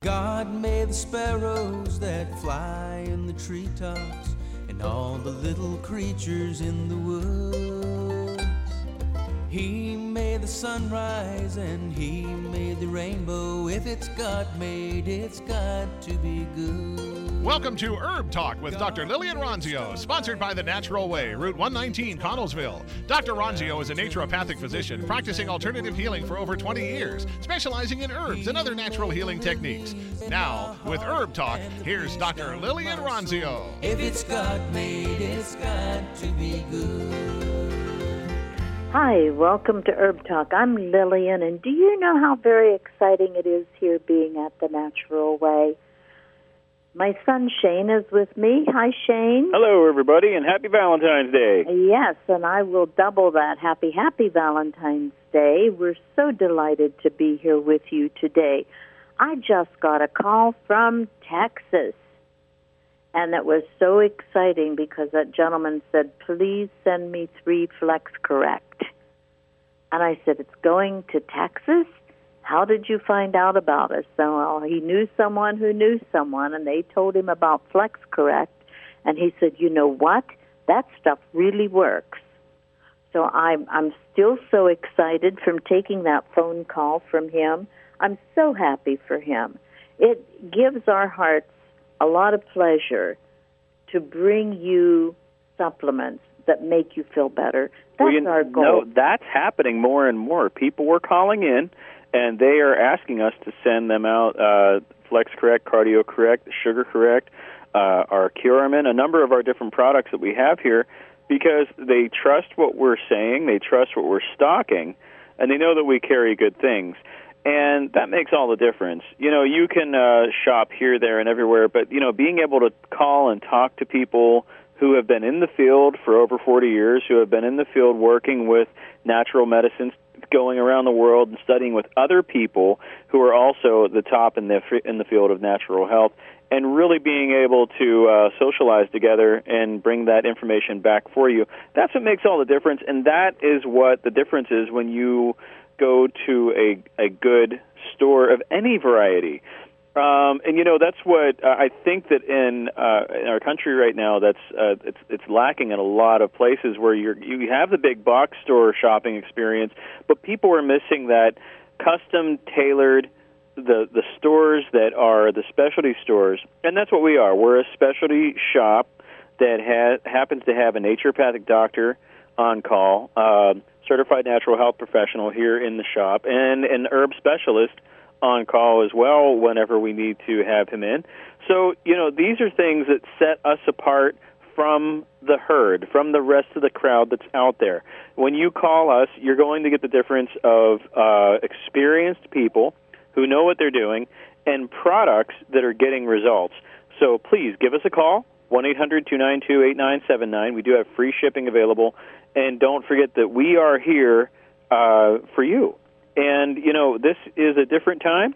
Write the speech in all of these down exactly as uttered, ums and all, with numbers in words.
God made the sparrows that fly in the treetops and all the little creatures in the woods. He made the sunrise and he made the rainbow. If it's God made, it's got to be good. Welcome to Herb Talk with Doctor Lillian Ronzio, sponsored by The Natural Way, Route one nineteen, Connellsville. Doctor Ronzio is a naturopathic physician practicing alternative healing for over twenty years, specializing in herbs and other natural healing techniques. Now, with Herb Talk, here's Doctor Lillian Ronzio. If it's God made, it's got to be good. Hi, welcome to Herb Talk. I'm Lillian, and do you know how very exciting it is here being at The Natural Way? My son Shane is with me. Hi, Shane. Hello, everybody, and happy Valentine's Day. Yes, and I will double that. Happy, happy Valentine's Day. We're so delighted to be here with you today. I just got a call from Texas, and it was so exciting because that gentleman said, please send me three Flex Correct. And I said, it's going to Texas? How did you find out about us? So well, he knew someone who knew someone, and they told him about Flex Correct. And he said, you know what? That stuff really works. So I'm, I'm still so excited from taking that phone call from him. I'm so happy for him. It gives our hearts a lot of pleasure to bring you supplements that make you feel better. That's well, you our goal. No, that's happening more and more. People were calling in, and they are asking us to send them out uh, Flex Correct, Cardio Correct, Sugar Correct, uh, our Curamin, a number of our different products that we have here, because they trust what we're saying, they trust what we're stocking, and they know that we carry good things. And that makes all the difference. You know, you can uh, shop here, there, and everywhere, but, you know, being able to call and talk to people who have been in the field for over forty years, who have been in the field working with natural medicines, going around the world and studying with other people who are also the top in the in the field of natural health, and really being able to uh, socialize together and bring that information back for you. That's what makes all the difference, and that is what the difference is when you go to a, a good store of any variety. Um, and, you know, that's what uh, I think that in, uh, in our country right now, that's uh, it's, it's lacking in a lot of places where you're, you have the big box store shopping experience, but people are missing that custom-tailored, the, the stores that are the specialty stores. And that's what we are. We're a specialty shop that ha- happens to have a naturopathic doctor on call, uh, certified natural health professional here in the shop, and an herb specialist on call as well whenever we need to have him in. So, you know, these are things that set us apart from the herd, from the rest of the crowd that's out there. When you call us, you're going to get the difference of uh, experienced people who know what they're doing and products that are getting results. So please give us a call, one eight hundred two nine two eight nine seven nine. We do have free shipping available. And don't forget that we are here uh, for you. And, you know, this is a different time.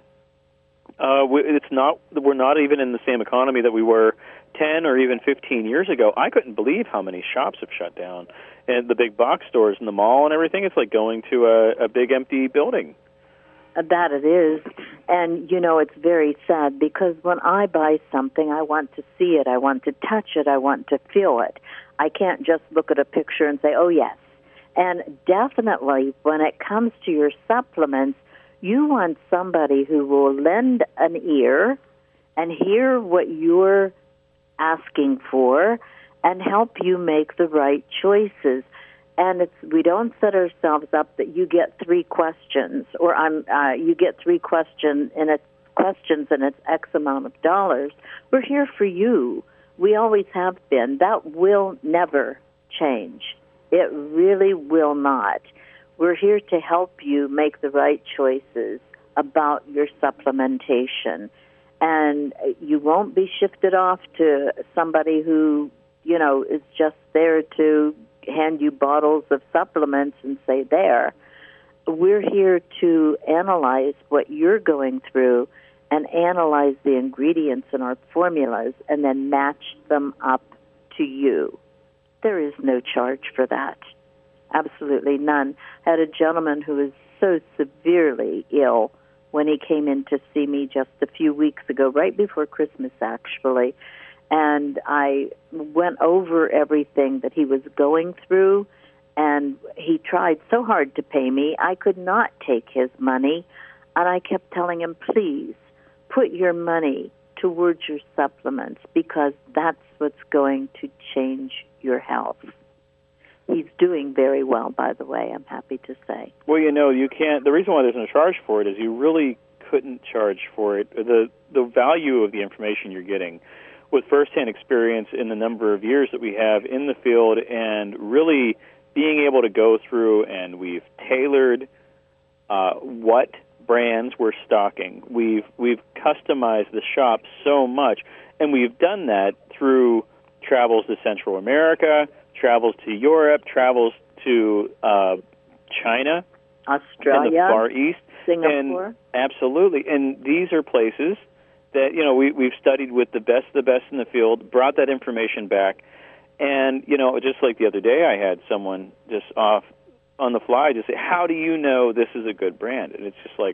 Uh, it's not, we're not even in the same economy that we were ten or even fifteen years ago. I couldn't believe how many shops have shut down. And the big box stores in the mall and everything, it's like going to a, a big empty building. That it is. And, you know, it's very sad because when I buy something, I want to see it. I want to touch it. I want to feel it. I can't just look at a picture and say, oh, yes. And definitely, when it comes to your supplements, you want somebody who will lend an ear and hear what you're asking for and help you make the right choices. And it's we don't set ourselves up that you get three questions, or I'm uh, you get three question and it's questions and it's X amount of dollars. We're here for you. We always have been. That will never change. It really will not. We're here to help you make the right choices about your supplementation. And you won't be shifted off to somebody who, you know, is just there to hand you bottles of supplements and say, there. We're here to analyze what you're going through and analyze the ingredients in our formulas and then match them up to you. There is no charge for that. Absolutely none. I had a gentleman who was so severely ill when he came in to see me just a few weeks ago, right before Christmas, actually. And I went over everything that he was going through, and he tried so hard to pay me. I could not take his money, and I kept telling him, please, put your money towards your supplements, because that's what's going to change your health. He's doing very well, by the way, I'm happy to say. Well, you know, you can't, the reason why there's no charge for it is you really couldn't charge for it. The the value of the information you're getting with firsthand experience in the number of years that we have in the field, and really being able to go through, and we've tailored uh, what brands we're stocking. We've we've customized the shop so much, and we've done that through travels to Central America, travels to Europe, travels to uh, China, Australia, and the Far East, Singapore. And absolutely, and these are places that, you know, we we've studied with the best, the best in the field, brought that information back, and you know, just like the other day, I had someone just off on the fly just say, "How do you know this is a good brand?" And it's just like,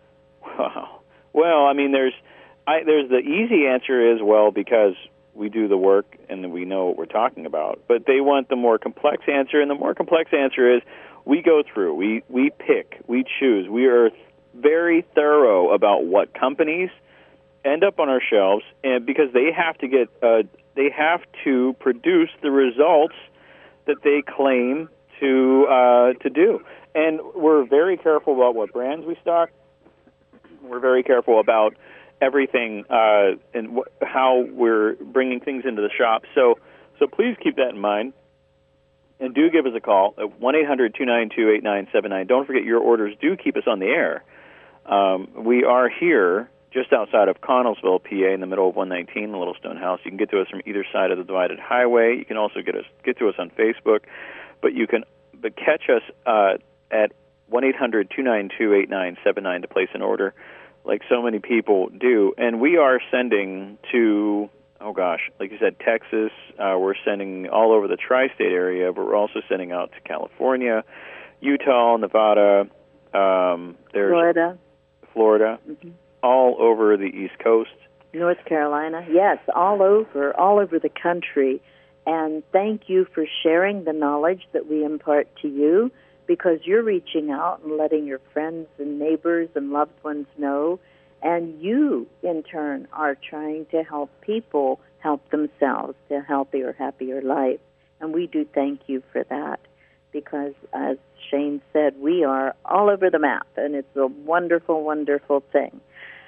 wow. Well, I mean, there's, I, there's the easy answer is, well, because we do the work and we know what we're talking about. But they want the more complex answer, and the more complex answer is we go through, we, we pick, we choose. We are very thorough about what companies end up on our shelves, and because they have to get, uh, they have to produce the results that they claim to uh, to do. And we're very careful about what brands we stock. We're very careful about everything uh, and wh- how we're bringing things into the shop. So, so please keep that in mind, and do give us a call at one eight hundred two nine two eight nine seven nine. Don't forget, your orders do keep us on the air. Um, we are here just outside of Connellsville, P A, in the middle of one nineteen, the Little Stone House. You can get to us from either side of the divided highway. You can also get us get to us on Facebook, but you can but catch us uh, at one eight hundred two nine two eight nine seven nine to place an order, like so many people do. And we are sending to, oh gosh, like you said, Texas. Uh, we're sending all over the tri-state area, but we're also sending out to California, Utah, Nevada. Um, there's Florida. Florida. Mm-hmm. All over the East Coast. North Carolina. Yes, all over, all over the country. And thank you for sharing the knowledge that we impart to you, because you're reaching out and letting your friends and neighbors and loved ones know. And you, in turn, are trying to help people help themselves to a healthier, happier life. And we do thank you for that, because, as Shane said, we are all over the map, and it's a wonderful, wonderful thing.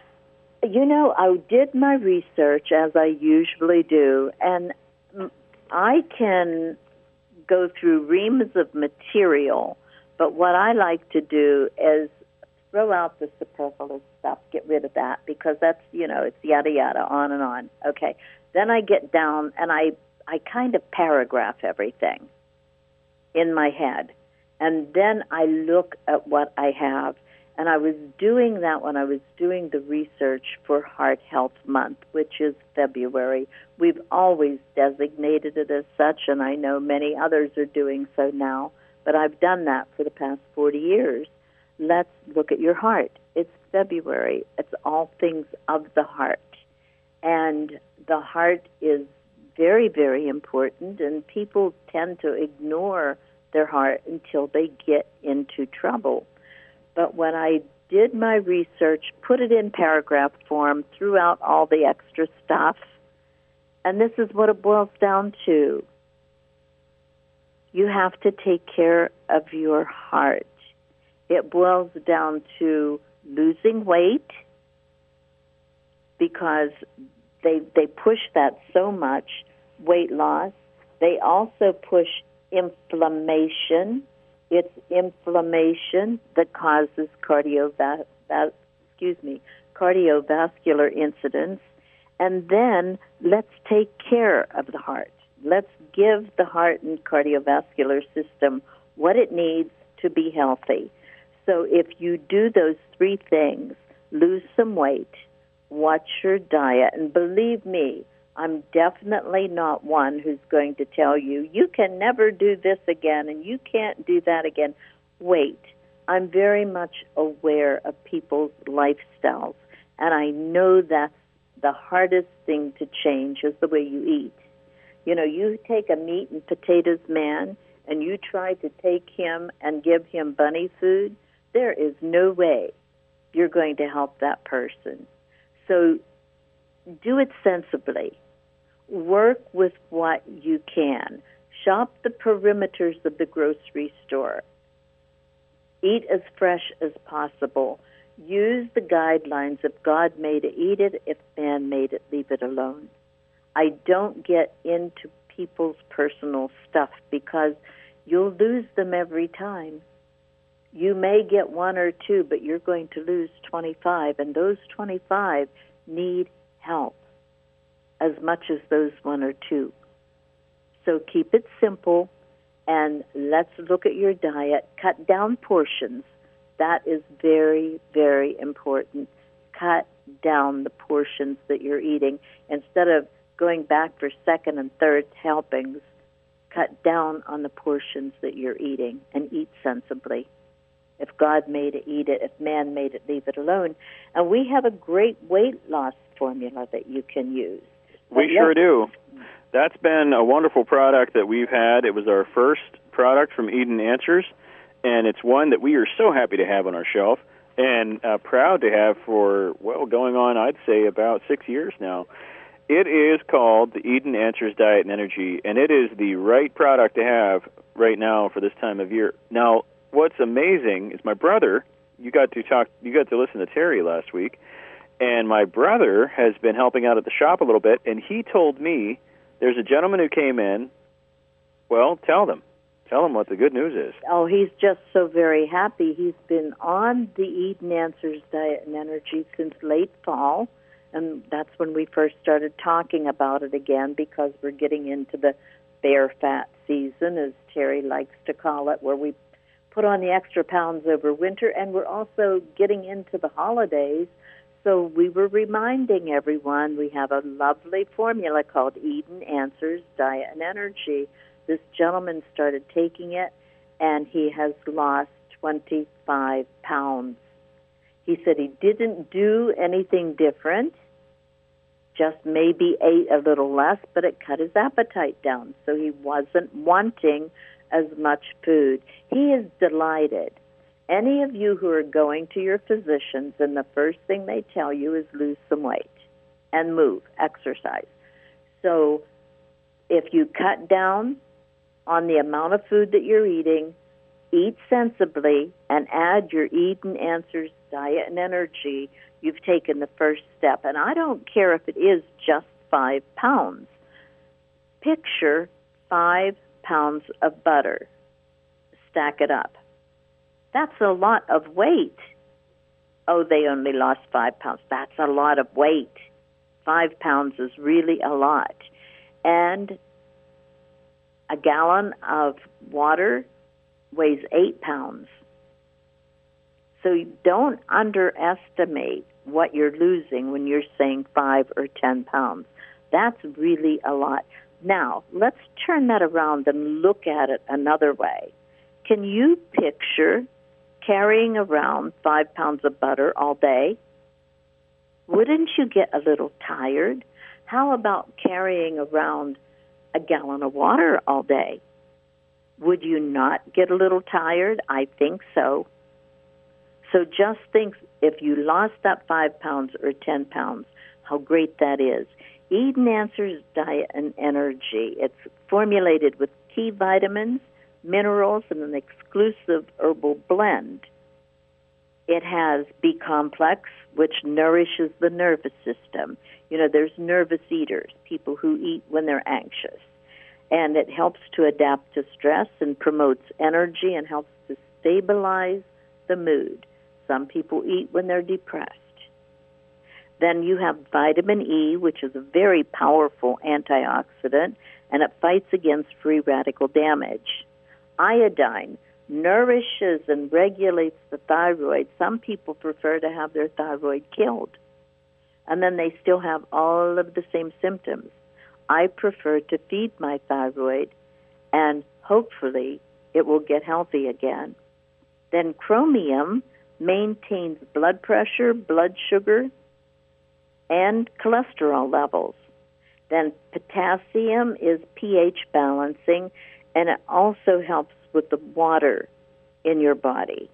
You know, I did my research, as I usually do, and I can go through reams of material, but what I like to do is throw out the superfluous stuff, get rid of that, because that's, you know, it's yada, yada, on and on. Okay, then I get down, and I, I kind of paragraph everything in my head, and then I look at what I have. And I was doing that when I was doing the research for Heart Health Month, which is February. We've always designated it as such, and I know many others are doing so now, but I've done that for the past forty years. Let's look at your heart. It's February. It's all things of the heart. And the heart is very, very important, and people tend to ignore their heart until they get into trouble. But when I did my research, put it in paragraph form, threw out all the extra stuff, and this is what it boils down to. You have to take care of your heart. It boils down to losing weight, because they they push that so much, weight loss. They also push inflammation. It's inflammation that causes cardiovas- excuse me, cardiovascular incidents. And then let's take care of the heart. Let's give the heart and cardiovascular system what it needs to be healthy. So if you do those three things, lose some weight, watch your diet, and believe me, I'm definitely not one who's going to tell you, you can never do this again and you can't do that again. Wait. I'm very much aware of people's lifestyles, and I know that's the hardest thing to change is the way you eat. You know, you take a meat and potatoes man and you try to take him and give him bunny food, there is no way you're going to help that person. So do it sensibly. Work with what you can. Shop the perimeters of the grocery store. Eat as fresh as possible. Use the guidelines. If God made it, eat it. If man made it, leave it alone. I don't get into people's personal stuff because you'll lose them every time. You may get one or two, but you're going to lose twenty-five, and those twenty-five need help as much as those one or two. So keep it simple, and let's look at your diet. Cut down portions. That is very, very important. Cut down the portions that you're eating. Instead of going back for second and third helpings, cut down on the portions that you're eating and eat sensibly. If God made it, eat it. If man made it, leave it alone. And we have a great weight loss formula that you can use. We But sure yes, do. That's been a wonderful product that we've had. It was our first product from Eden Answers, and it's one that we are so happy to have on our shelf and uh, proud to have for, well, going on, I'd say, about six years now. It is called the Eden Answers Diet and Energy, and it is the right product to have right now for this time of year. Now, what's amazing is my brother, you got to talk, you got to listen to Terry last week, and my brother has been helping out at the shop a little bit, and he told me there's a gentleman who came in. Well, tell them. Tell them what the good news is. Oh, he's just so very happy. He's been on the Eden Answers Diet and Energy since late fall, and that's when we first started talking about it again because we're getting into the bear fat season, as Terry likes to call it, where we put on the extra pounds over winter, and we're also getting into the holidays. So we were reminding everyone we have a lovely formula called Eden Answers Diet and Energy. This gentleman started taking it, and he has lost twenty-five pounds. He said he didn't do anything different, just maybe ate a little less, but it cut his appetite down, so he wasn't wanting as much food. He is delighted. Any of you who are going to your physicians, and the first thing they tell you is lose some weight and move, exercise. So if you cut down on the amount of food that you're eating, eat sensibly, and add your Eden Answers Diet and Energy, you've taken the first step. And I don't care if it is just five pounds. Picture five pounds of butter. Stack it up. That's a lot of weight. Oh, they only lost five pounds. That's a lot of weight. Five pounds is really a lot. And a gallon of water weighs eight pounds. So you don't underestimate what you're losing when you're saying five or ten pounds. That's really a lot. Now, let's turn that around and look at it another way. Can you picture carrying around five pounds of butter all day? Wouldn't you get a little tired? How about carrying around a gallon of water all day? Would you not get a little tired? I think so. So just think, if you lost that five pounds or ten pounds, how great that is. Eden Answers Diet and Energy. It's formulated with key vitamins, minerals, and an exclusive herbal blend. It has B-complex, which nourishes the nervous system. You know, there's nervous eaters, people who eat when they're anxious. And it helps to adapt to stress and promotes energy and helps to stabilize the mood. Some people eat when they're depressed. Then you have vitamin E, which is a very powerful antioxidant, and it fights against free radical damage. Iodine nourishes and regulates the thyroid. Some people prefer to have their thyroid killed, and then they still have all of the same symptoms. I prefer to feed my thyroid, and hopefully it will get healthy again. Then chromium maintains blood pressure, blood sugar, and cholesterol levels. Then potassium is pH balancing, and it also helps with the water in your body.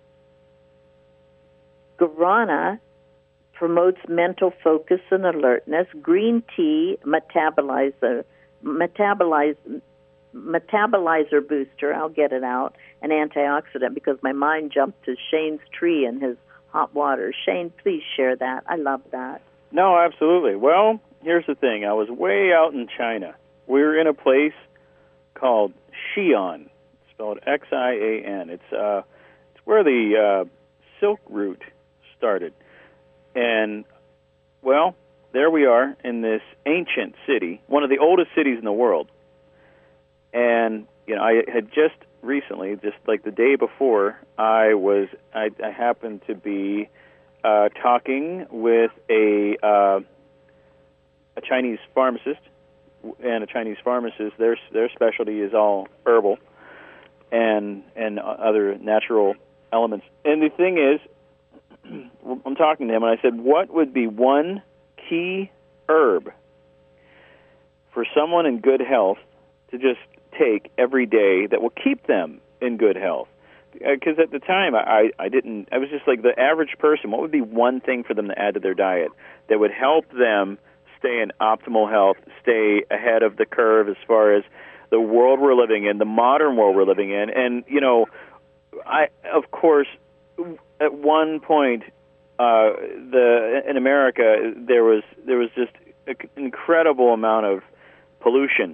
Guarana promotes mental focus and alertness. Green tea metabolizer, metabolize, metabolizer booster, I'll get it out, an antioxidant, because my mind jumped to Shane's tree and his hot water. Shane, please share that. I love that. No, absolutely. Well, here's the thing. I was way out in China. We were in a place called Xi'an, spelled X I A N. It's, uh, it's where the uh, Silk Route started. And, well, there we are in this ancient city, one of the oldest cities in the world. And, you know, I had just recently, just like the day before, I was, I, I happened to be uh, talking with a uh, a Chinese pharmacist, and a Chinese pharmacist, their their specialty is all herbal and and other natural elements. And the thing is, I'm talking to him, and I said, what would be one key herb for someone in good health to just take every day that will keep them in good health? Because at the time, I, I didn't, I was just like the average person, what would be one thing for them to add to their diet that would help them stay in optimal health, stay ahead of the curve as far as the world we're living in, the modern world we're living in? And, you know, I, of course, at one point, uh, the in America, there was there was just an incredible amount of pollution.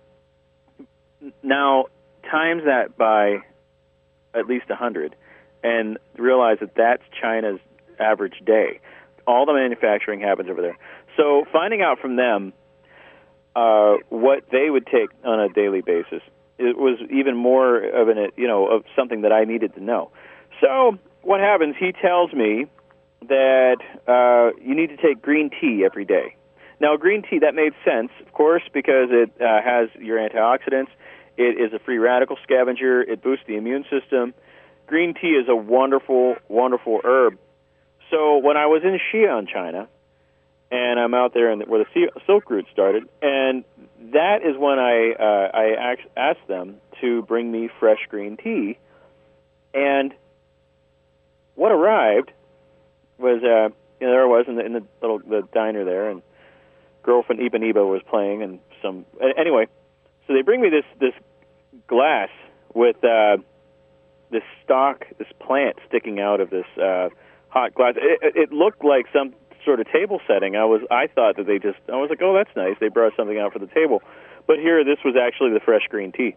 Now, times that by at least one hundred, and realize that that's China's average day. All the manufacturing happens over there. So finding out from them uh, what they would take on a daily basis, it was even more of an, you know, of something that I needed to know. So what happens, he tells me that uh, you need to take green tea every day. Now, green tea, that made sense, of course, because it uh, has your antioxidants. It is a free radical scavenger. It boosts the immune system. Green tea is a wonderful, wonderful herb. So when I was in Xi'an, China, and I'm out there in the, where the Silk Route started, and that is when I uh, I asked them to bring me fresh green tea. And what arrived was, uh, you know, there I was in the, in the little the diner there, and girlfriend Iba Niba was playing, and some anyway. So they bring me this this glass with uh, this stalk, this plant sticking out of this uh, hot glass. It, it looked like some sort of table setting. I was I thought that they just I was like, oh, that's nice. They brought something out for the table, but here this was actually the fresh green tea.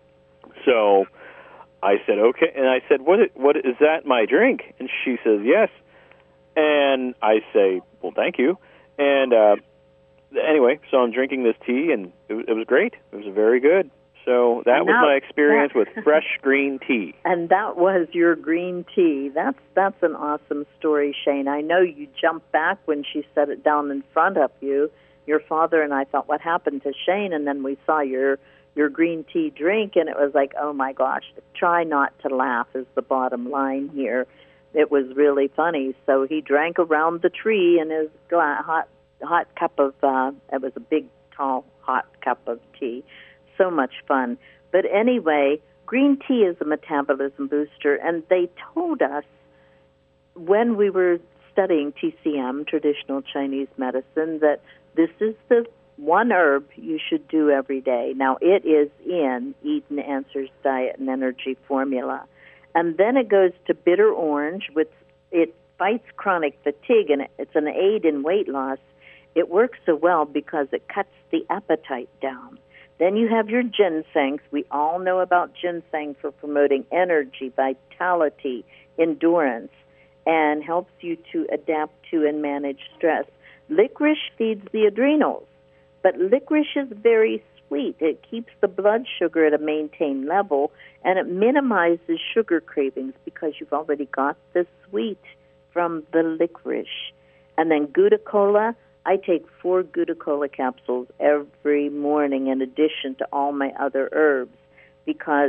So I said, okay, and I said, what is, what is that? My drink? And she says, yes. And I say, well, thank you. And uh, anyway, so I'm drinking this tea, and it, it was great. It was very good. So that was my experience with fresh green tea. And that was your green tea. That's that's an awesome story, Shane. I know you jumped back when she set it down in front of you. Your father and I thought, what happened to Shane? And then we saw your your green tea drink, and it was like, oh, my gosh, try not to laugh is the bottom line here. It was really funny. So he drank around the tree in his gla- hot hot cup of, uh, it was a big, tall, hot cup of tea. So much fun. But anyway, green tea is a metabolism booster, and they told us when we were studying T C M, traditional Chinese medicine, that this is the one herb you should do every day. Now, it is in Eden Answers Diet and Energy Formula. And then it goes to bitter orange, which it fights chronic fatigue, and it's an aid in weight loss. It works so well because it cuts the appetite down. Then you have your ginsengs. We all know about ginseng for promoting energy, vitality, endurance, and helps you to adapt to and manage stress. Licorice feeds the adrenals, but licorice is very sweet. It keeps the blood sugar at a maintained level, and it minimizes sugar cravings because you've already got the sweet from the licorice. And then Glucola, I take four Glucola capsules every morning in addition to all my other herbs because it's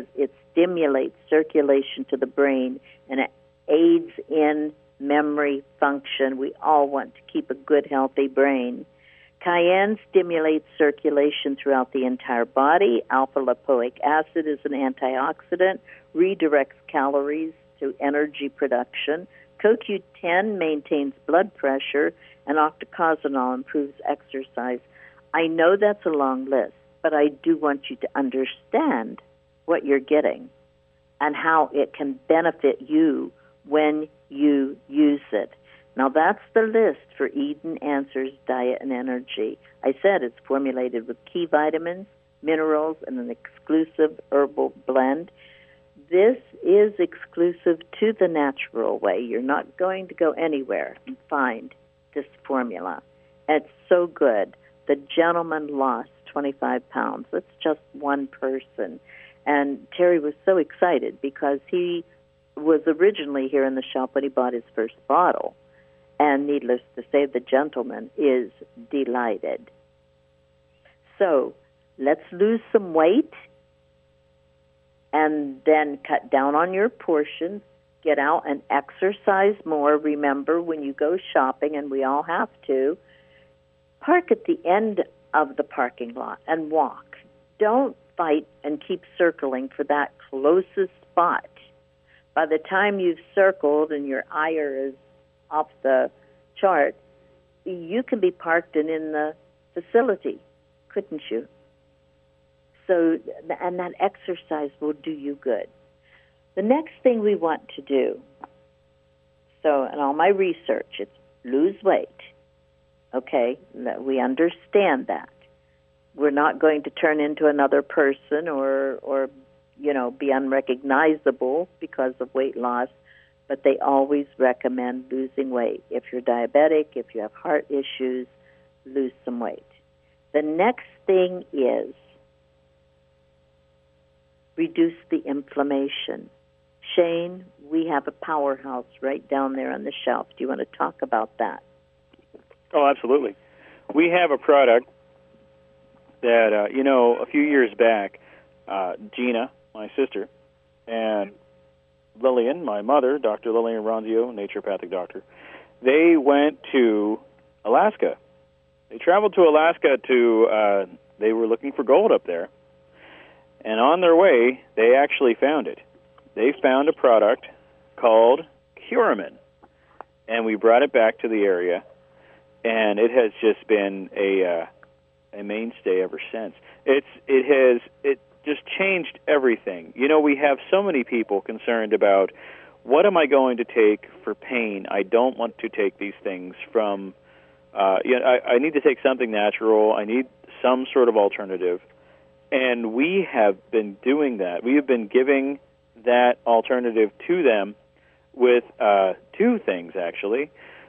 stimulates circulation to the brain, and it aids in memory function. We all want to keep a good, healthy brain. Cayenne stimulates circulation throughout the entire body. Alpha-lipoic acid is an antioxidant, redirects calories to energy production. Co Q ten maintains blood pressure, and octocosonol improves exercise. I know that's a long list, but I do want you to understand what you're getting and how it can benefit you when you use it. Now, that's the list for Eden Answers Diet and Energy. I said it's formulated with key vitamins, minerals, and an exclusive herbal blend. This is exclusive to the natural way. You're not going to go anywhere and find this formula. It's so good. The gentleman lost twenty-five pounds. That's just one person. And Terry was so excited because he was originally here in the shop when he bought his first bottle. And needless to say, the gentleman is delighted. So let's lose some weight and then cut down on your portions. Get out and exercise more. Remember, when you go shopping, and we all have to, park at the end of the parking lot and walk. Don't fight and keep circling for that closest spot. By the time you've circled and your ire is off the chart, you can be parked and in the facility, couldn't you? So, and that exercise will do you good. The next thing we want to do, so in all my research, it's lose weight. Okay, we understand that. We're not going to turn into another person or, or, you know, be unrecognizable because of weight loss, but they always recommend losing weight. If you're diabetic, if you have heart issues, lose some weight. The next thing is reduce the inflammation. Shane, we have a powerhouse right down there on the shelf. Do you want to talk about that? Oh, absolutely. We have a product that, uh, you know, a few years back, uh, Gina, my sister, and Lillian, my mother, Doctor Lillian Ronzio, naturopathic doctor, they went to Alaska. They traveled to Alaska to, uh, they were looking for gold up there. And on their way, they actually found it. They found a product called Curamin. And we brought it back to the area, and it has just been a uh, a mainstay ever since. It's it has it just changed everything. You know, we have so many people concerned about what am I going to take for pain. I don't want to take these things from. Uh, you know, I, I need to take something natural. I need some sort of alternative, and we have been doing that. We have been giving that alternative to them with uh, two things actually: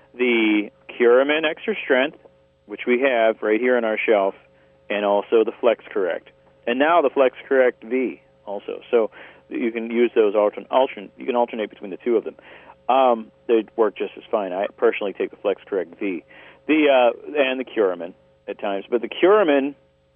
the Curamin Extra Strength, which we have right here on our shelf, and also the Flex Correct, and now the Flex Correct V also. So you can use those altern altern you can alternate between the two of them. Um, they work just as fine. I personally take the Flex Correct V, the uh, and the Curamin at times, but the Curamin,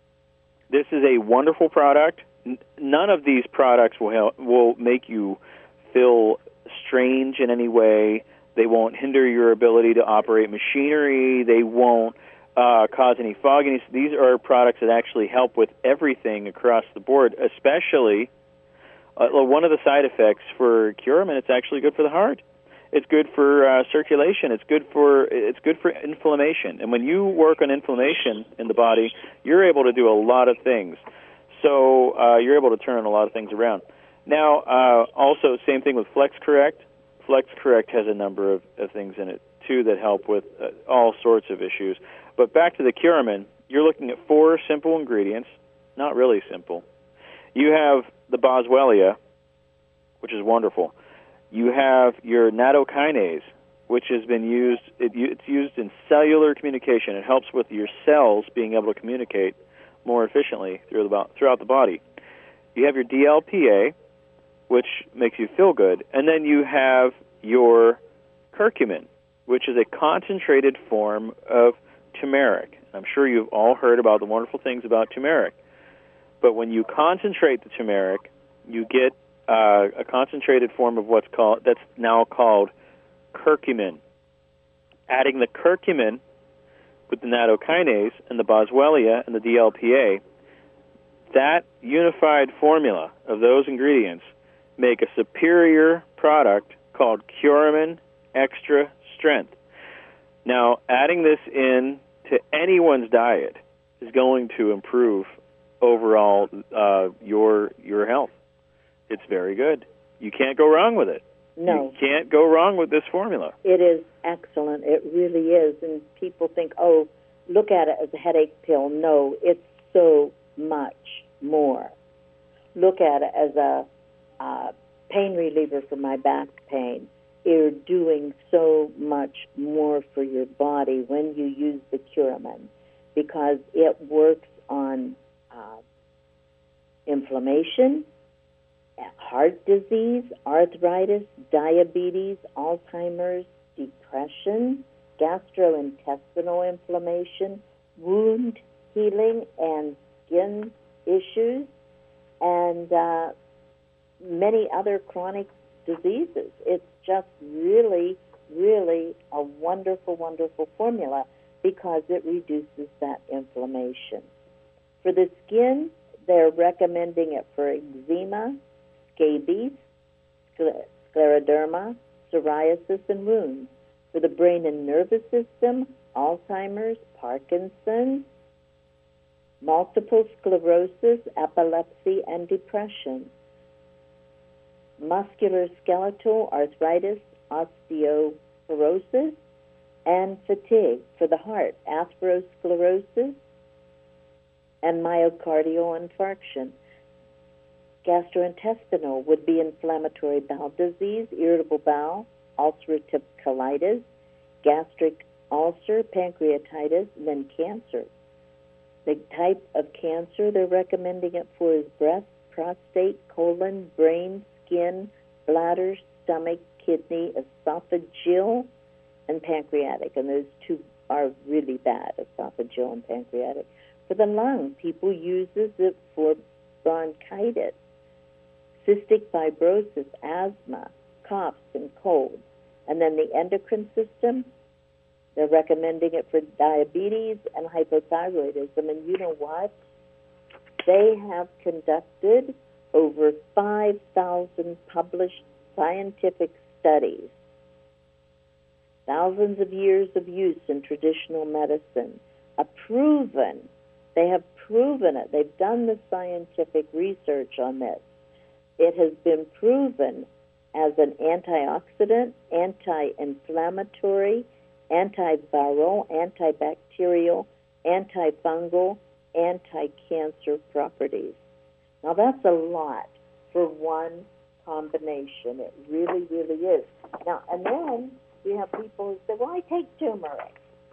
this is a wonderful product. N none of these products will help, will make you feel strange in any way. They won't hinder your ability to operate machinery. They won't uh, cause any fogginess. These are products that actually help with everything across the board, especially uh, one of the side effects for Curamin, it's actually good for the heart. It's good for uh, circulation. It's good for it's good for inflammation. And when you work on inflammation in the body, you're able to do a lot of things. So uh, you're able to turn a lot of things around. Now, uh, also, same thing with Flex Correct. Flex Correct has a number of, of things in it, too, that help with uh, all sorts of issues. But back to the Curamin, you're looking at four simple ingredients, not really simple. You have the boswellia, which is wonderful. You have your nattokinase, which has been used, it, it's used in cellular communication. It helps with your cells being able to communicate more efficiently through the, throughout the body. You have your D L P A, which makes you feel good. And then you have your curcumin, which is a concentrated form of turmeric. I'm sure you've all heard about the wonderful things about turmeric. But when you concentrate the turmeric, you get uh, a concentrated form of what's called that's now called curcumin. Adding the curcumin with the nattokinase and the boswellia and the D L P A, that unified formula of those ingredients make a superior product called Curamin Extra Strength. Now, adding this in to anyone's diet is going to improve overall uh, your your health. It's very good. You can't go wrong with it. No. You can't go wrong with this formula. It is excellent. It really is. And people think, oh, look at it as a headache pill. No, it's so much more. Look at it as a uh, pain reliever for my back pain. You're doing so much more for your body when you use the Curamin, because it works on uh, inflammation, heart disease, arthritis, diabetes, Alzheimer's, depression, gastrointestinal inflammation, wound healing, and skin issues, and uh, many other chronic diseases. It's just really, really a wonderful, wonderful formula because it reduces that inflammation. For the skin, they're recommending it for eczema, scabies, scleroderma, psoriasis, and wounds. For the brain and nervous system, Alzheimer's, Parkinson's, multiple sclerosis, epilepsy, and depression. Musculoskeletal arthritis, osteoporosis, and fatigue. For the heart, atherosclerosis and myocardial infarction. Gastrointestinal would be inflammatory bowel disease, irritable bowel, ulcerative colitis, gastric ulcer, pancreatitis, and then cancer. The type of cancer they're recommending it for is breast, prostate, colon, brain, skin, bladder, stomach, kidney, esophageal, and pancreatic. And those two are really bad, esophageal and pancreatic. For the lung, people uses it for bronchitis, cystic fibrosis, asthma, coughs, and colds. And then the endocrine system, they're recommending it for diabetes and hypothyroidism. And you know what? They have conducted over five thousand published scientific studies, thousands of years of use in traditional medicine, a proven, they have proven it. They've done the scientific research on this. It has been proven as an antioxidant, anti-inflammatory, antiviral, antibacterial, antifungal, anti-cancer properties. Now, that's a lot for one combination. It really, really is. Now, and then we have people who say, well, I take turmeric.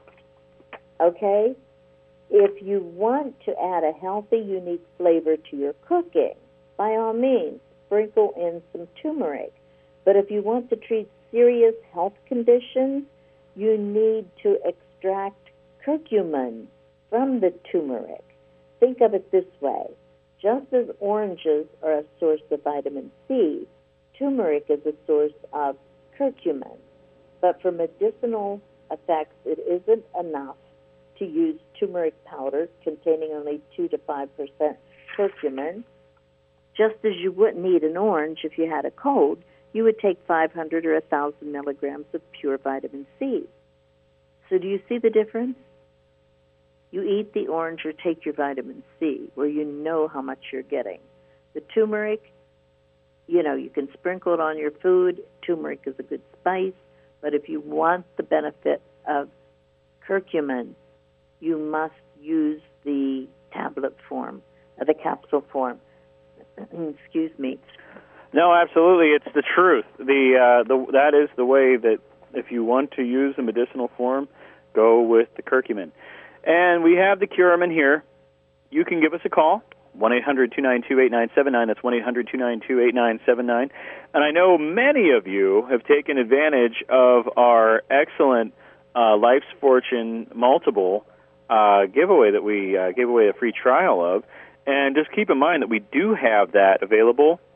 Okay? If you want to add a healthy, unique flavor to your cooking, by all means, sprinkle in some turmeric. But if you want to treat serious health conditions, you need to extract curcumin from the turmeric. Think of it this way. Just as oranges are a source of vitamin C, turmeric is a source of curcumin. But for medicinal effects, it isn't enough to use turmeric powder containing only two to five percent curcumin. Just as you wouldn't eat an orange if you had a cold, you would take five hundred or one thousand milligrams of pure vitamin C. So do you see the difference? You eat the orange or take your vitamin C, where you know how much you're getting. The turmeric, you know, you can sprinkle it on your food. Turmeric is a good spice. But if you want the benefit of curcumin, you must use the tablet form, uh, the capsule form. Excuse me. No, absolutely. It's the truth. The, uh, the that is the way that if you want to use the medicinal form, go with the curcumin. And we have the Curamin here. You can give us a call, one eight hundred two nine two eight nine seven nine. That's one eight hundred two nine two eight nine seven nine. And I know many of you have taken advantage of our excellent uh, Life's Fortune multiple uh, giveaway that we uh, gave away a free trial of. And just keep in mind that we do have that available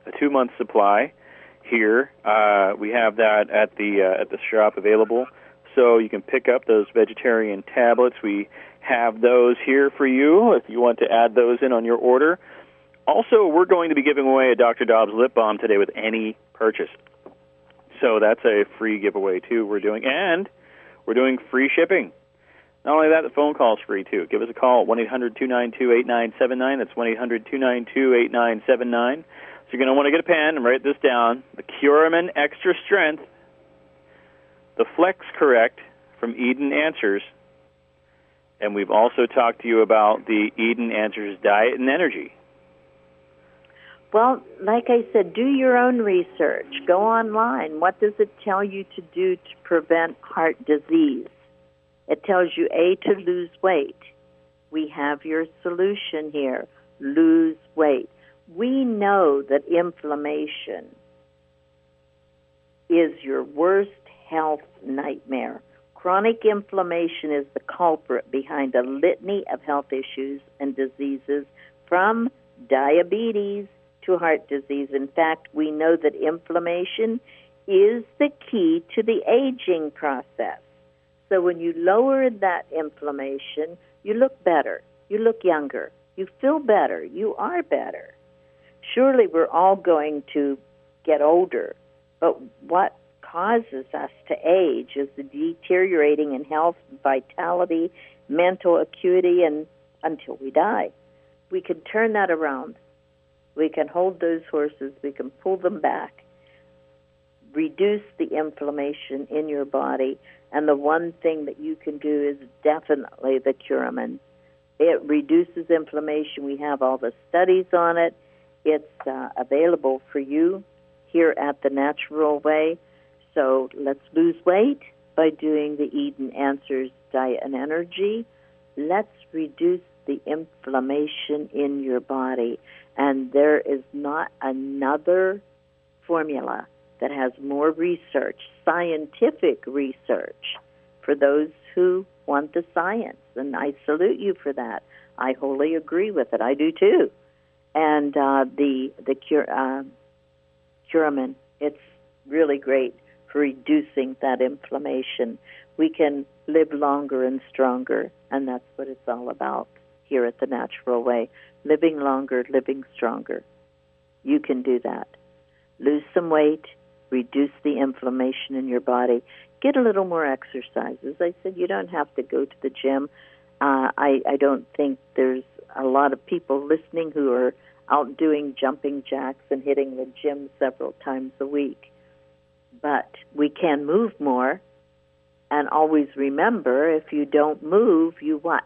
a two-month supply here. Uh, we have that at the uh, at the shop available, so you can pick up those vegetarian tablets. We have those here for you if you want to add those in on your order. Also, we're going to be giving away a Doctor Dobbs lip balm today with any purchase. So that's a free giveaway, too, we're doing. And we're doing free shipping. Not only that, the phone call is free, too. Give us a call at one eight hundred two nine two eight nine seven nine. That's one eight hundred two nine two eight nine seven nine. So you're going to want to get a pen and write this down. The Curamin Extra Strength, the Flex Correct from Eden Answers, and we've also talked to you about the Eden Answers Diet and Energy. Well, like I said, do your own research. Go online. What does it tell you to do to prevent heart disease? It tells you, A, to lose weight. We have your solution here. Lose weight. We know that inflammation is your worst health nightmare. Chronic inflammation is the culprit behind a litany of health issues and diseases, from diabetes to heart disease. In fact, we know that inflammation is the key to the aging process. So when you lower that inflammation, you look better, you look younger, you feel better, you are better. Surely we're all going to get older, but what causes us to age is the deteriorating in health, vitality, mental acuity, and until we die. We can turn that around. We can hold those horses, we can pull them back, reduce the inflammation in your body, and the one thing that you can do is definitely the Curamin. It reduces inflammation. We have all the studies on it. It's uh, available for you here at The Natural Way. So let's lose weight by doing the Eden Answers Diet and Energy. Let's reduce the inflammation in your body. And there is not another formula that has more research, scientific research, for those who want the science. And I salute you for that. I wholly agree with it. I do too. And uh, the the cure, uh, Curamin, it's really great for reducing that inflammation. We can live longer and stronger, and that's what it's all about here at The Natural Way. Living longer, living stronger. You can do that. Lose some weight, reduce the inflammation in your body, get a little more exercise. As I said, you don't have to go to the gym. Uh, I, I don't think there's a lot of people listening who are out doing jumping jacks and hitting the gym several times a week. But we can move more, and always remember, if you don't move, you what?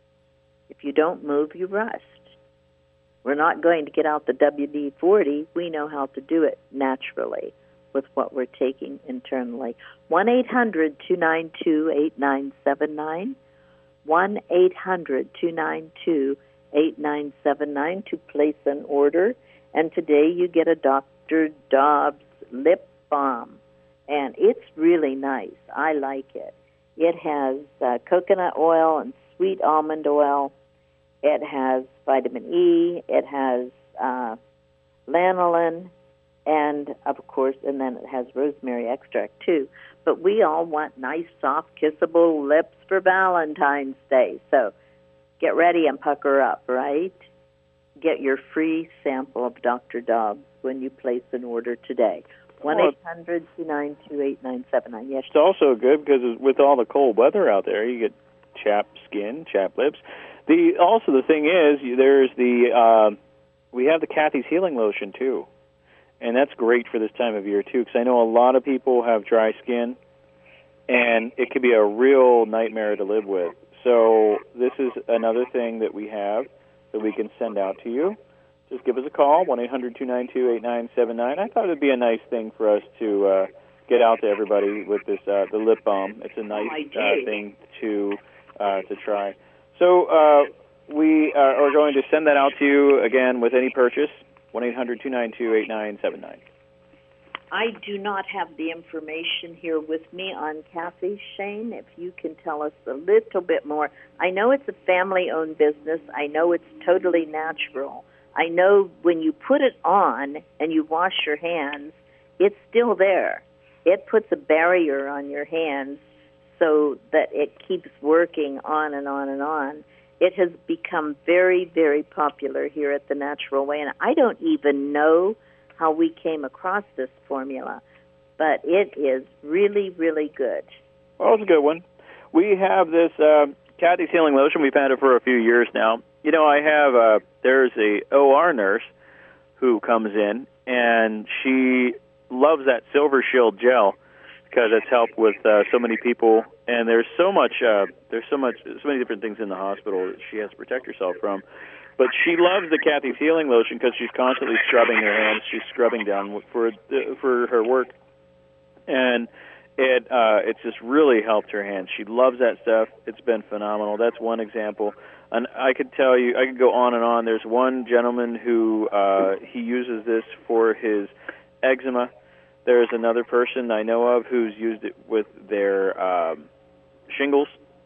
If you don't move, you rust. We're not going to get out the W D forty. We know how to do it naturally with what we're taking internally. one eight hundred two nine two eight nine seven nine. one eight hundred two nine two eight nine seven nine to place an order. And today you get a Doctor Dobbs lip balm. And it's really nice. I like it. It has uh, coconut oil and sweet almond oil. It has vitamin E. It has uh, lanolin. And, of course, and then it has rosemary extract, too. But we all want nice, soft, kissable lips for Valentine's Day. So get ready and pucker up, right? Get your free sample of Doctor Dobbs when you place an order today. one eight hundred two nine two eight nine seven nine. Yes. It's also good because with all the cold weather out there, you get chapped skin, chapped lips. The also the thing is, there's the uh, we have the Kathy's Healing Lotion too, and that's great for this time of year too. Because I know a lot of people have dry skin, and it can be a real nightmare to live with. So this is another thing that we have that we can send out to you. Just give us a call, one eight hundred two nine two eight nine seven nine. I thought it would be a nice thing for us to uh, get out to everybody with this uh, the lip balm. It's a nice uh, thing to uh, to try. So uh, we uh, are going to send that out to you again with any purchase, one eight hundred two nine two eight nine seven nine. I do not have the information here with me on Kathy. Shane, if you can tell us a little bit more. I know it's a family-owned business. I know it's totally natural. I know when you put it on and you wash your hands, it's still there. It puts a barrier on your hands so that it keeps working on and on and on. It has become very, very popular here at The Natural Way, and I don't even know how we came across this formula, but it is really, really good. Well, it's a good one. We have this uh, Kathy's Healing Lotion. We've had it for a few years now. You know, I have, uh, there's a O R nurse who comes in, and she loves that Silver Shield gel because it's helped with uh, so many people. And there's so much, uh, there's so much, so many different things in the hospital that she has to protect herself from. But she loves the Kathy's Healing Lotion because she's constantly scrubbing her hands. She's scrubbing down for for her work, and it uh, it's just really helped her hands. She loves that stuff. It's been phenomenal. That's one example. And I could tell you, I could go on and on. There's one gentleman who uh, he uses this for his eczema. There's another person I know of who's used it with their um, shingles.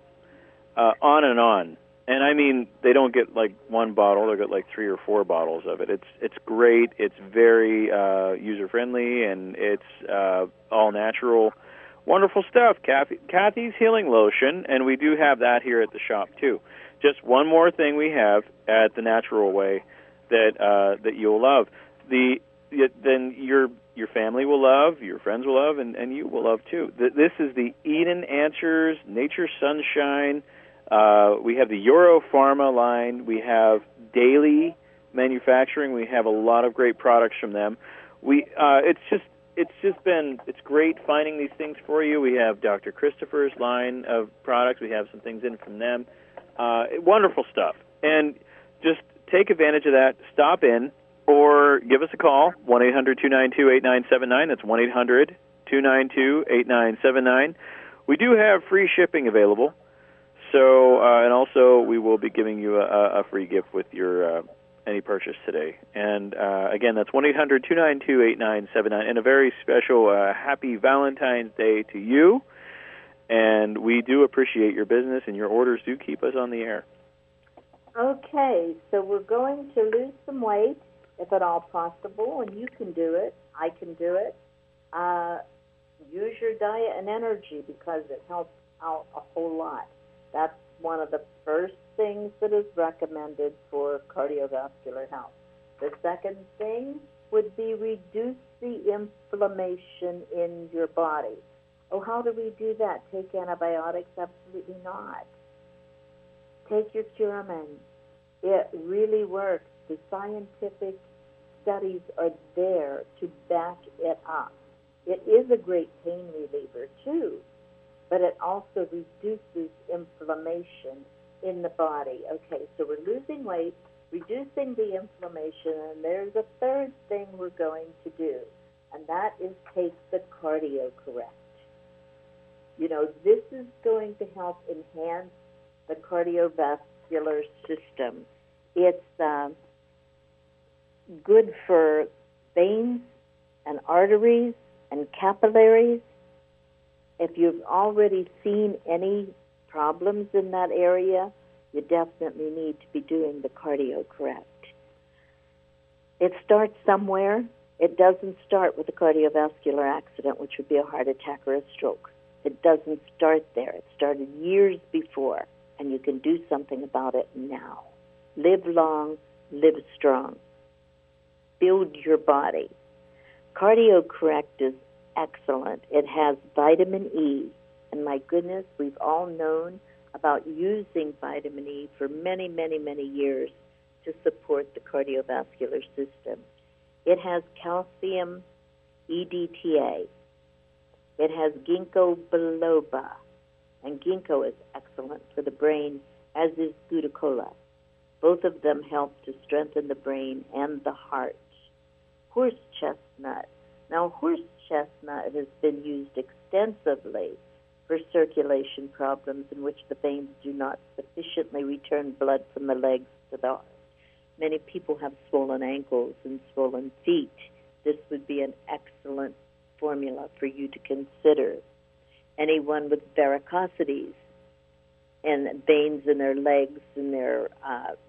Uh, on and on. And I mean, they don't get like one bottle; they get like three or four bottles of it. It's it's great. It's very uh, user friendly, and it's uh, all natural, wonderful stuff. Kathy, Kathy's Healing Lotion, and we do have that here at the shop too. Just one more thing we have at The Natural Way that uh, that you'll love. The then your your family will love, your friends will love, and, and you will love too. This is the Eden Answers Nature Sunshine. Uh, we have the Euro Pharma line. We have Daily Manufacturing. We have a lot of great products from them. We uh, it's just it's just been it's great finding these things for you. We have Doctor Christopher's line of products. We have some things in from them. Uh, wonderful stuff. And just take advantage of that. Stop in or give us a call, one eight hundred two nine two eight nine seven nine. That's one eight hundred two nine two eight nine seven nine. We do have free shipping available. So, uh, and also we will be giving you a, a free gift with your uh, any purchase today. And uh, again, that's one eight hundred two nine two eight nine seven nine. And a very special uh, happy Valentine's Day to you. And we do appreciate your business, and your orders do keep us on the air. Okay, so we're going to lose some weight, if at all possible, and you can do it. I can do it. Uh, use your diet and energy because it helps out a whole lot. That's one of the first things that is recommended for cardiovascular health. The second thing would be reduce the inflammation in your body. Oh, how do we do that? Take antibiotics? Absolutely not. Take your Curamin. It really works. The scientific studies are there to back it up. It is a great pain reliever, too, but it also reduces inflammation in the body. Okay, so we're losing weight, reducing the inflammation, and there's a third thing we're going to do, and that is take the Cardio Correct. You know, this is going to help enhance the cardiovascular system. It's uh, good for veins and arteries and capillaries. If you've already seen any problems in that area, you definitely need to be doing the Cardio Correct. It starts somewhere. It doesn't start with a cardiovascular accident, which would be a heart attack or a stroke. It doesn't start there. It started years before, and you can do something about it now. Live long, live strong. Build your body. Cardio Correct is excellent. It has vitamin E, and my goodness, we've all known about using vitamin E for many, many, many years to support the cardiovascular system. It has calcium E D T A. It has ginkgo biloba, and ginkgo is excellent for the brain, as is glucola. Both of them help to strengthen the brain and the heart. Horse chestnut. Now, horse chestnut has been used extensively for circulation problems in which the veins do not sufficiently return blood from the legs to the heart. Many people have swollen ankles and swollen feet. This would be an excellent formula for you to consider. Anyone with varicosities and veins in their legs and their uh,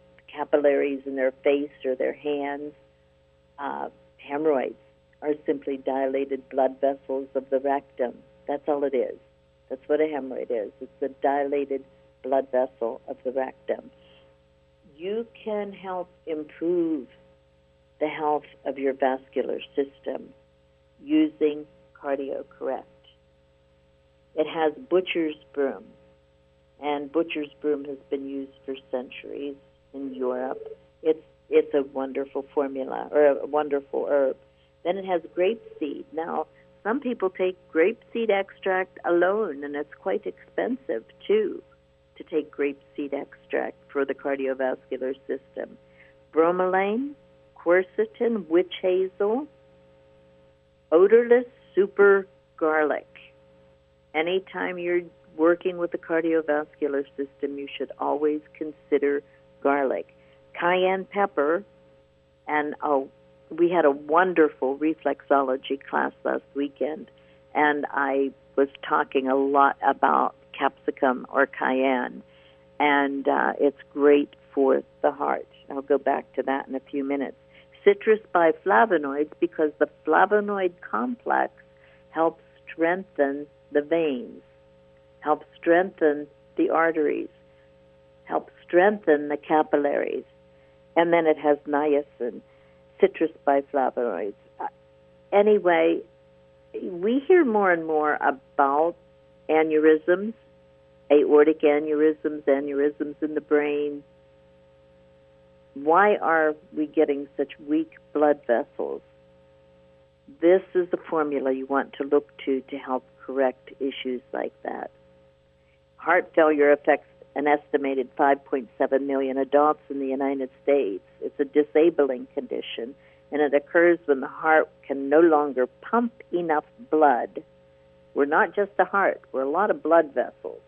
capillaries in their face or their hands. Uh, hemorrhoids are simply dilated blood vessels of the rectum. That's all it is. That's what a hemorrhoid is. It's a dilated blood vessel of the rectum. You can help improve the health of your vascular system using CardioCorrect. It has butcher's broom, and butcher's broom has been used for centuries in Europe. It's it's a wonderful formula, or a wonderful herb. Then it has grapeseed. Now, some people take grapeseed extract alone, and it's quite expensive, too, to take grapeseed extract for the cardiovascular system. Bromelain, quercetin, witch hazel, odorless super garlic. Anytime you're working with the cardiovascular system, you should always consider garlic. Cayenne pepper, and oh, we had a wonderful reflexology class last weekend, and I was talking a lot about capsicum or cayenne, and uh, it's great for the heart. I'll go back to that in a few minutes. Citrus biflavonoids, because the flavonoid complex helps strengthen the veins, helps strengthen the arteries, helps strengthen the capillaries. And then it has niacin, citrus biflavonoids. Uh, anyway, we hear more and more about aneurysms, aortic aneurysms, aneurysms in the brain. Why are we getting such weak blood vessels? This is the formula you want to look to to help correct issues like that. Heart failure affects an estimated five point seven million adults in the United States. It's a disabling condition, and it occurs when the heart can no longer pump enough blood. We're not just a heart, we're a lot of blood vessels,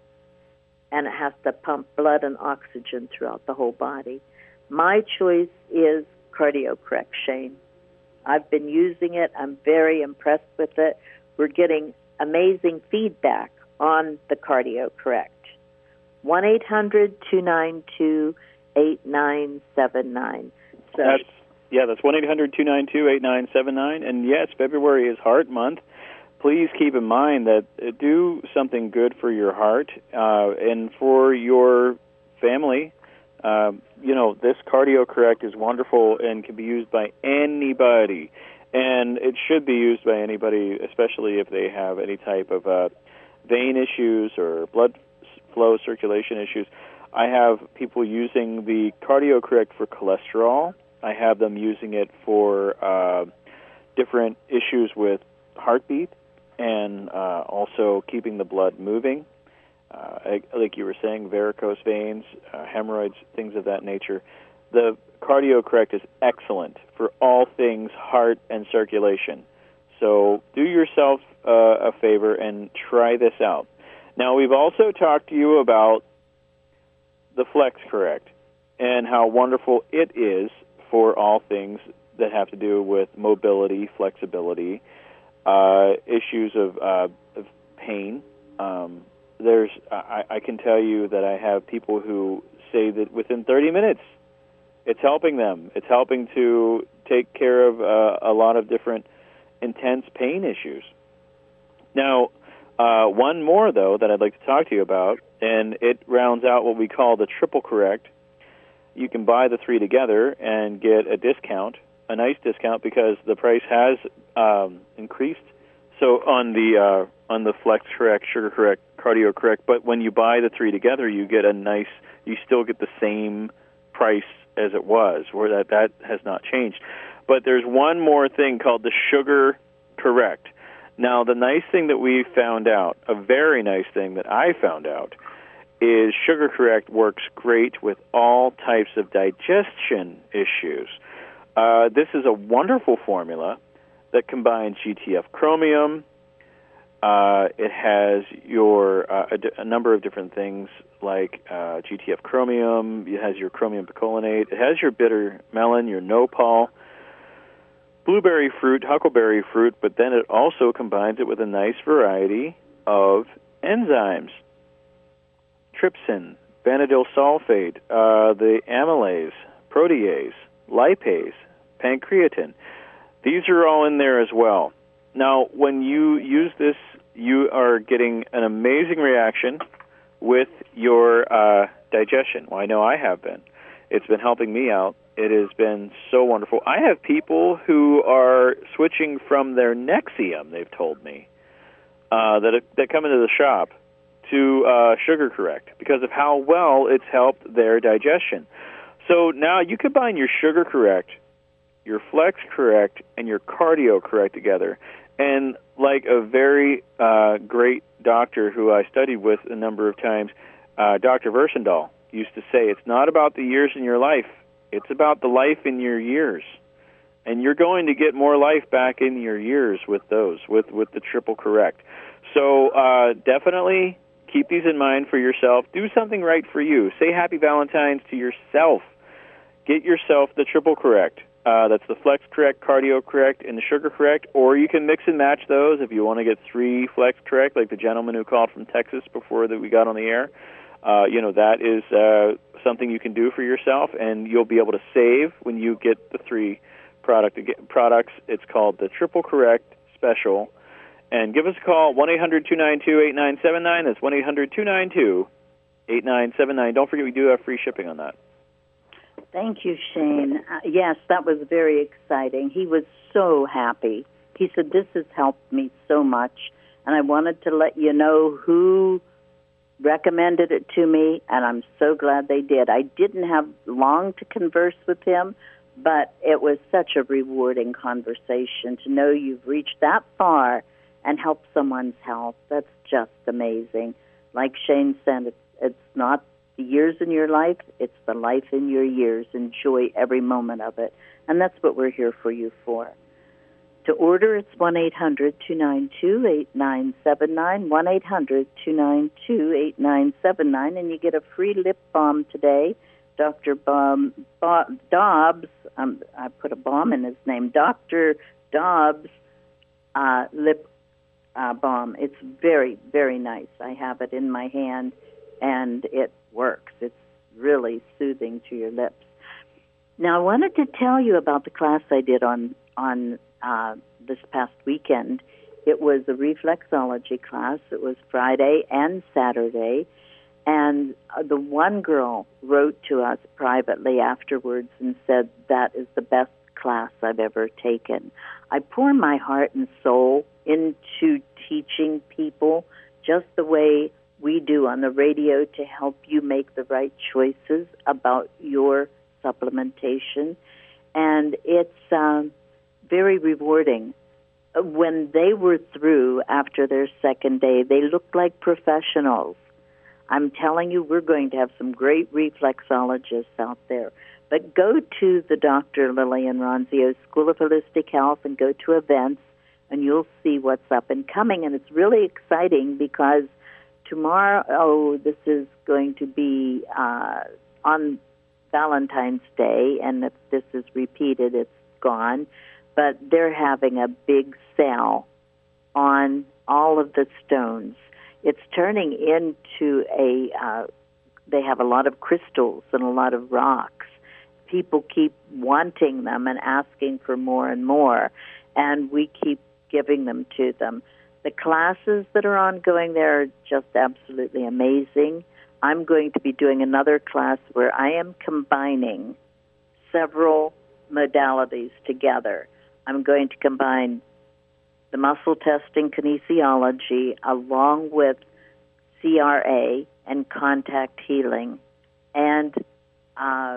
and it has to pump blood and oxygen throughout the whole body. My choice is CardioCorrect, Shane. I've been using it. I'm very impressed with it. We're getting amazing feedback on the CardioCorrect. one eight hundred two nine two eight nine seven nine. So, that's, yeah, that's one eight hundred two nine two eight nine seven nine. And yes, February is Heart Month. Please keep in mind that uh, do something good for your heart uh, and for your family. Uh, you know, this CardioCorrect is wonderful and can be used by anybody. And it should be used by anybody, especially if they have any type of uh, vein issues or blood flow circulation issues. I have people using the CardioCorrect for cholesterol. I have them using it for uh, different issues with heartbeat and uh, also keeping the blood moving. Uh, like you were saying, varicose veins, uh, hemorrhoids, things of that nature. The CardioCorrect is excellent for all things heart and circulation. So do yourself uh, a favor and try this out. Now, we've also talked to you about the FlexCorrect and how wonderful it is for all things that have to do with mobility, flexibility, uh, issues of, uh, of pain. Um, there's, I, I can tell you that I have people who say that within thirty minutes, it's helping them. It's helping to take care of uh, a lot of different intense pain issues. Now, uh, one more, though, that I'd like to talk to you about, and it rounds out what we call the Triple Correct. You can buy the three together and get a discount, a nice discount, because the price has um, increased. So on the uh, on the FlexCorrect, SugarCorrect, CardioCorrect, but when you buy the three together, you get a nice, you still get the same price as it was, where that, that has not changed. But there's one more thing called the SugarCorrect. Now, the nice thing that we found out, a very nice thing that I found out, is SugarCorrect works great with all types of digestion issues. Uh, this is a wonderful formula that combines G T F chromium. Uh, it has your uh, a, d- a number of different things like uh, G T F chromium. It has your chromium picolinate. It has your bitter melon, your nopal, blueberry fruit, huckleberry fruit, but then it also combines it with a nice variety of enzymes. Trypsin, vanadyl sulfate, uh, the amylase, protease, lipase, pancreatin. These are all in there as well. Now, when you use this, you are getting an amazing reaction with your uh, digestion. Well, I know I have been. It's been helping me out. It has been so wonderful. I have people who are switching from their Nexium, they've told me, uh, that that come into the shop to uh, Sugar Correct because of how well it's helped their digestion. So now you combine your Sugar Correct, your Flex Correct, and your Cardio Correct together. And like a very uh, great doctor who I studied with a number of times, uh, Doctor Versendahl, used to say, it's not about the years in your life. It's about the life in your years. And you're going to get more life back in your years with those, with, with the Triple Correct. So uh, definitely keep these in mind for yourself. Do something right for you. Say Happy Valentine's to yourself. Get yourself the Triple Correct. Uh, that's the Flex Correct, Cardio Correct, and the Sugar Correct. Or you can mix and match those if you want to get three Flex Correct, like the gentleman who called from Texas before that we got on the air. Uh, you know, that is uh, something you can do for yourself, and you'll be able to save when you get the three product products. It's called the Triple Correct Special. And give us a call, one eight hundred two nine two eight nine seven nine. That's one eight hundred two nine two eight nine seven nine. Don't forget, we do have free shipping on that. Thank you, Shane. Uh, yes, that was very exciting. He was so happy. He said, this has helped me so much, and I wanted to let you know who recommended it to me, and I'm so glad they did. I didn't have long to converse with him, but it was such a rewarding conversation to know you've reached that far and helped someone's health. That's just amazing. Like Shane said, it's, it's not the years in your life, it's the life in your years. Enjoy every moment of it, and that's what we're here for you for. To order, it's one eight hundred two nine two eight nine seven nine, one eight hundred two nine two eight nine seven nine, and you get a free lip balm today. Doctor Bob, Bob, Dobbs, um, I put a bomb in his name, Doctor Dobbs uh, lip uh, balm. It's very, very nice. I have it in my hand, and it works. It's really soothing to your lips. Now, I wanted to tell you about the class I did on on Uh, this past weekend. It was a reflexology class. It was Friday and Saturday, and uh, the one girl wrote to us privately afterwards and said, that is the best class I've ever taken. I pour my heart and soul into teaching people just the way we do on the radio to help you make the right choices about your supplementation, and it's um, very rewarding. When they were through after their second day, they looked like professionals. I'm telling you, we're going to have some great reflexologists out there. But go to the Doctor Lillian Ronzio School of Holistic Health and go to events, and you'll see what's up and coming. And it's really exciting because tomorrow, oh, this is going to be uh, on Valentine's Day, and if this is repeated, it's gone. But they're having a big sale on all of the stones. It's turning into a, uh, they have a lot of crystals and a lot of rocks. People keep wanting them and asking for more and more, and we keep giving them to them. The classes that are ongoing there are just absolutely amazing. I'm going to be doing another class where I am combining several modalities together. I'm going to combine the muscle testing kinesiology along with C R A and contact healing, and uh,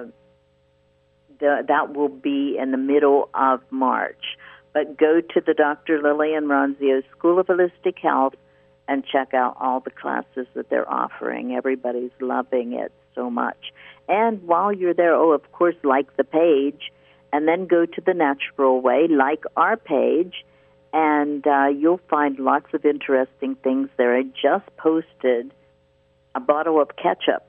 the, that will be in the middle of March. But go to the Doctor Lillian Ronzio School of Holistic Health and check out all the classes that they're offering. Everybody's loving it so much. And while you're there, oh, of course, like the page, and then go to the Natural Way, like our page, and uh, you'll find lots of interesting things there. I just posted a bottle of ketchup,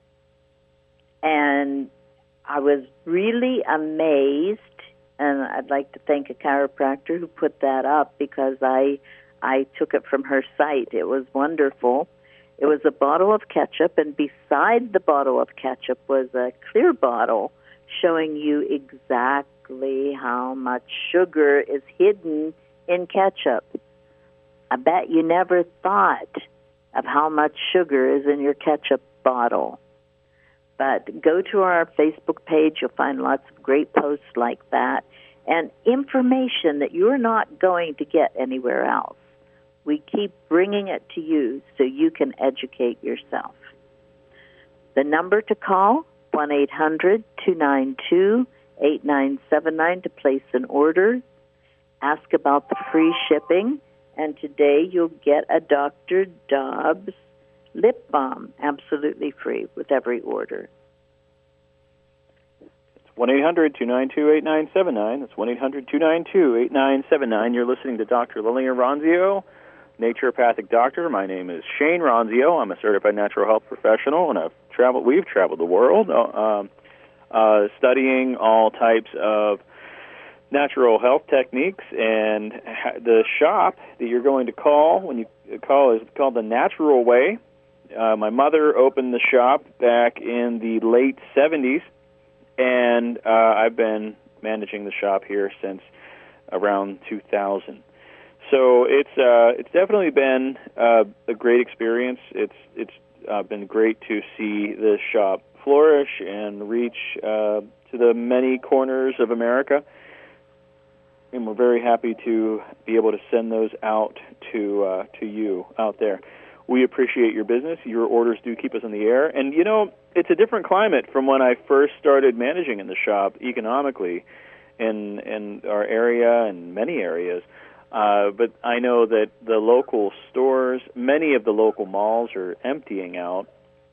and I was really amazed, and I'd like to thank a chiropractor who put that up because I I took it from her site. It was wonderful, It was a bottle of ketchup, and beside the bottle of ketchup was a clear bottle showing you exactly how much sugar is hidden in ketchup. I bet you never thought of how much sugar is in your ketchup bottle. But go to our Facebook page. You'll find lots of great posts like that and information that you're not going to get anywhere else. We keep bringing it to you so you can educate yourself. The number to call, one eight hundred two nine two eight nine seven nine to place an order. Ask about the free shipping. And today you'll get a Doctor Dobbs lip balm absolutely free with every order. It's one eight hundred two nine two eight nine seven nine. That's one eight hundred two nine two eight nine seven nine. You're listening to Doctor Lillian Ronzio, naturopathic doctor. My name is Shane Ronzio. I'm a certified natural health professional, and I've traveled. We've traveled the world uh, uh, studying all types of natural health techniques, and the shop that you're going to call when you call is called The Natural Way. Uh, my mother opened the shop back in the late seventies, and uh, I've been managing the shop here since around two thousand. So it's uh, it's definitely been uh, a great experience. It's it's uh, been great to see the shop flourish and reach uh, to the many corners of America. And we're very happy to be able to send those out to uh, to you out there. We appreciate your business. Your orders do keep us in the air. And, you know, it's a different climate from when I first started managing in the shop economically in, in our area and many areas. Uh, but I know that the local stores, many of the local malls are emptying out.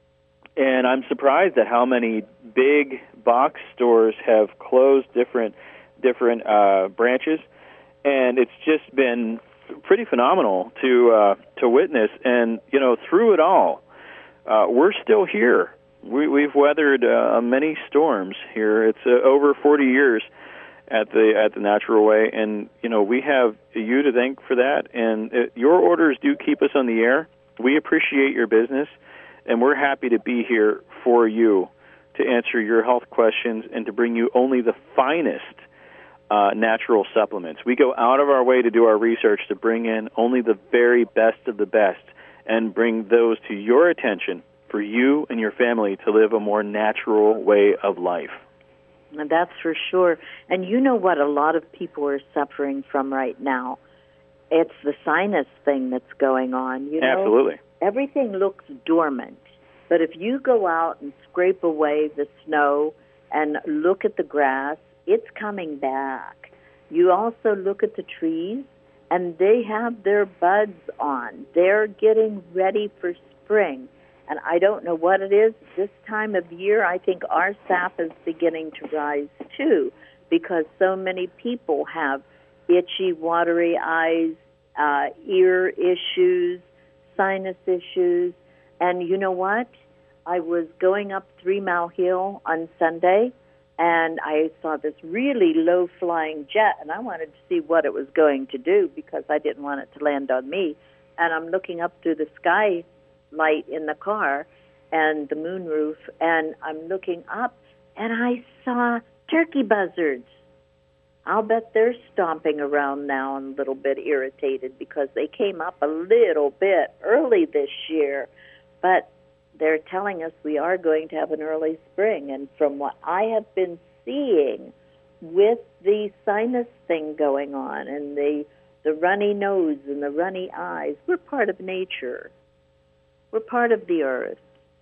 And I'm surprised at how many big box stores have closed different different uh, branches, and it's just been pretty phenomenal to uh, to witness. And you know, through it all, uh, we're still here. We, we've weathered uh, many storms here. It's uh, over forty years at the at the Natural Way, and you know, we have you to thank for that. And uh, your orders do keep us on the air. We appreciate your business, and we're happy to be here for you to answer your health questions and to bring you only the finest Uh, natural supplements. We go out of our way to do our research to bring in only the very best of the best and bring those to your attention for you and your family to live a more natural way of life. And that's for sure. And you know what a lot of people are suffering from right now? It's the sinus thing that's going on. You know, absolutely. Everything looks dormant. But if you go out and scrape away the snow and look at the grass, it's coming back. You also look at the trees, and they have their buds on. They're getting ready for spring. And I don't know what it is. This time of year, I think our sap is beginning to rise, too, because so many people have itchy, watery eyes, uh, ear issues, sinus issues. And you know what? I was going up Three Mile Hill on Sunday, and I saw this really low-flying jet, and I wanted to see what it was going to do because I didn't want it to land on me. And I'm looking up through the skylight in the car and the moonroof, and I'm looking up, and I saw turkey buzzards. I'll bet they're stomping around now and a little bit irritated because they came up a little bit early this year. But they're telling us we are going to have an early spring. And from what I have been seeing with the sinus thing going on and the, the runny nose and the runny eyes, we're part of nature. We're part of the earth.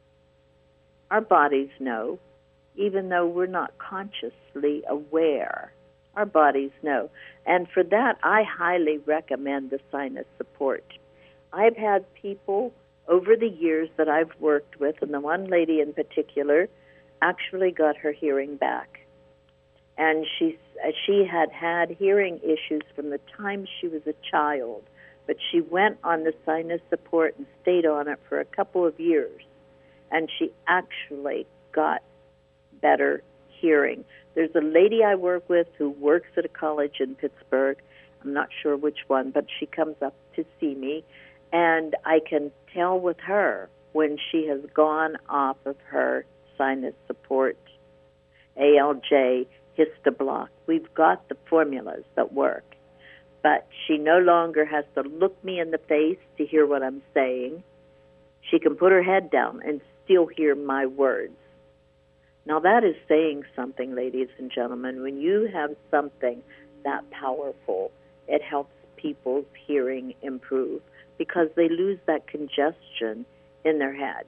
Our bodies know, even though we're not consciously aware. Our bodies know. And for that, I highly recommend the sinus support. I've had people over the years that I've worked with, and the one lady in particular actually got her hearing back. And she, she had had hearing issues from the time she was a child, but she went on the sinus support and stayed on it for a couple of years, and she actually got better hearing. There's a lady I work with who works at a college in Pittsburgh. I'm not sure which one, but she comes up to see me. And I can tell with her when she has gone off of her sinus support, A L J, Histoblock. We've got the formulas that work. But she no longer has to look me in the face to hear what I'm saying. She can put her head down and still hear my words. Now that is saying something, ladies and gentlemen. When you have something that powerful, it helps people's hearing improve because they lose that congestion in their head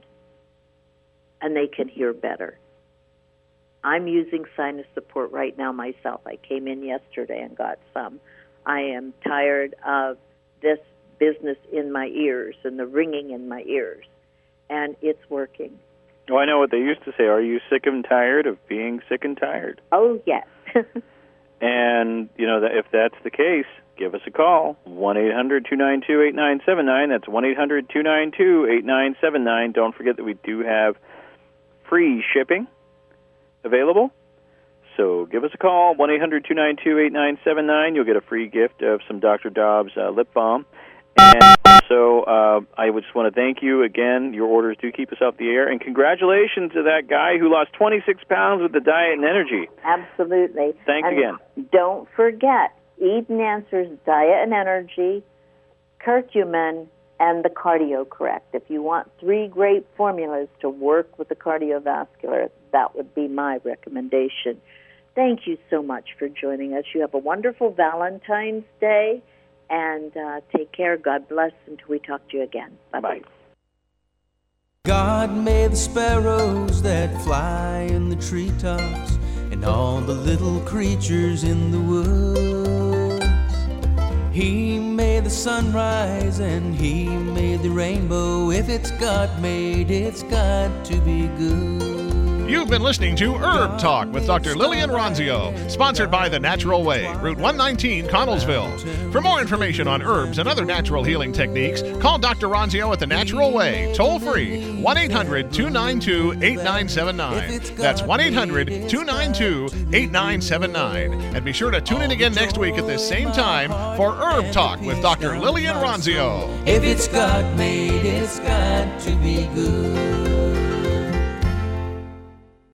and they can hear better. I'm using sinus support right now myself. I came in yesterday and got some. I am tired of this business in my ears and the ringing in my ears, and it's working. Oh, I know what they used to say. Are you sick and tired of being sick and tired? Oh, yes. And, you know, if that's the case, give us a call, one eight hundred two nine two eight nine seven nine. That's one eight hundred two nine two eight nine seven nine. Don't forget that we do have free shipping available. So give us a call, one eight hundred two nine two eight nine seven nine. You'll get a free gift of some Doctor Dobbs uh, lip balm. And also, uh, I would just want to thank you again. Your orders do keep us off the air. And congratulations to that guy who lost twenty-six pounds with the diet and energy. Absolutely. Thanks and again. Don't forget, Eden Answers Diet and Energy, curcumin, and the Cardio Correct. If you want three great formulas to work with the cardiovascular, that would be my recommendation. Thank you so much for joining us. You have a wonderful Valentine's Day, and uh, take care. God bless until we talk to you again. Bye-bye. Bye. God made the sparrows that fly in the treetops and all the little creatures in the woods. He made the sunrise and he made the rainbow. If it's God made, it's got to be good. You've been listening to Herb Talk with Doctor Lillian Ronzio, sponsored by The Natural Way, Route one nineteen, Connellsville. For more information on herbs and other natural healing techniques, call Doctor Ronzio at The Natural Way, toll free, one eight hundred two nine two eight nine seven nine. That's one eight hundred two nine two eight nine seven nine. And be sure to tune in again next week at this same time for Herb Talk with Doctor Lillian Ronzio. If it's God made, it's got to be good.